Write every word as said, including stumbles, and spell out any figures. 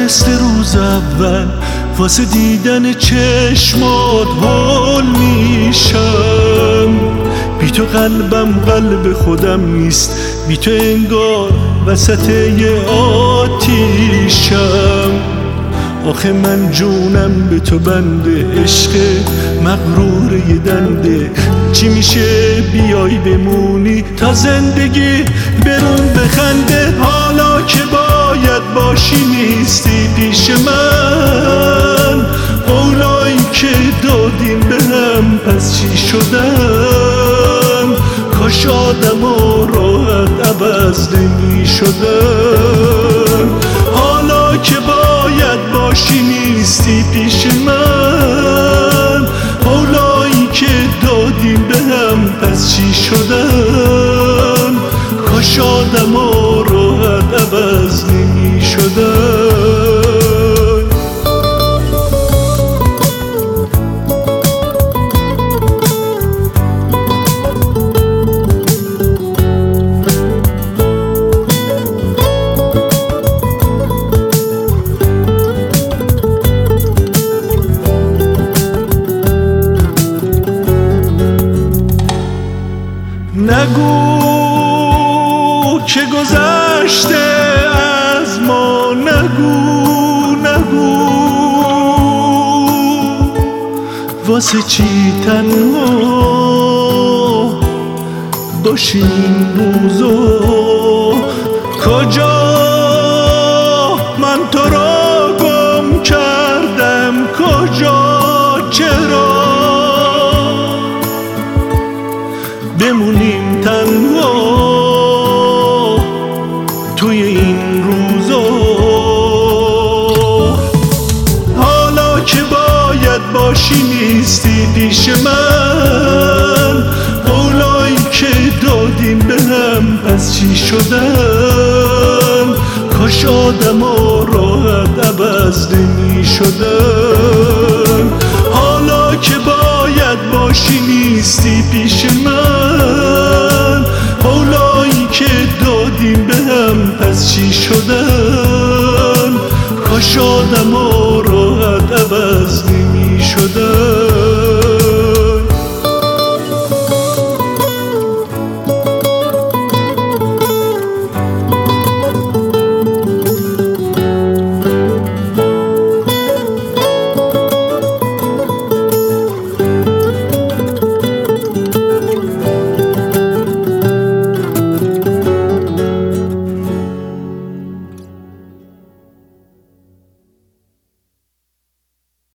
مثل روز اول واسه دیدن چشمات هول میشم. بی تو قلبم قلب خودم نیست، بی تو انگار وسط یه آتیشم. آخه من جونم به تو بنده، عشق مغرور یه دنده. چی میشه بیای بمونی تا زندگی برون بخنده؟ حالا که باید باشی نیستی پیش من، قولایی که دادیم به هم پس چی شدن؟ کاش آدم و راحت عوض نمی شدن. حالا که باید باشی نیستی پیش من، قولایی که دادیم به هم پس چی شدن؟ کاش آدم و راحت عوض نمی شدن. نگو که گذشته از ما، نگو نگو واسه چی تنها باشی این روزو؟ کجا من تو را گم کردم، کجا چرا بمونیم تنها توی این روزا؟ حالا که باید باشی نیستی پیش من، قولایی که دادیم به هم پس چی شدن؟ کاش آدم ها راحت عوض نمی شدن.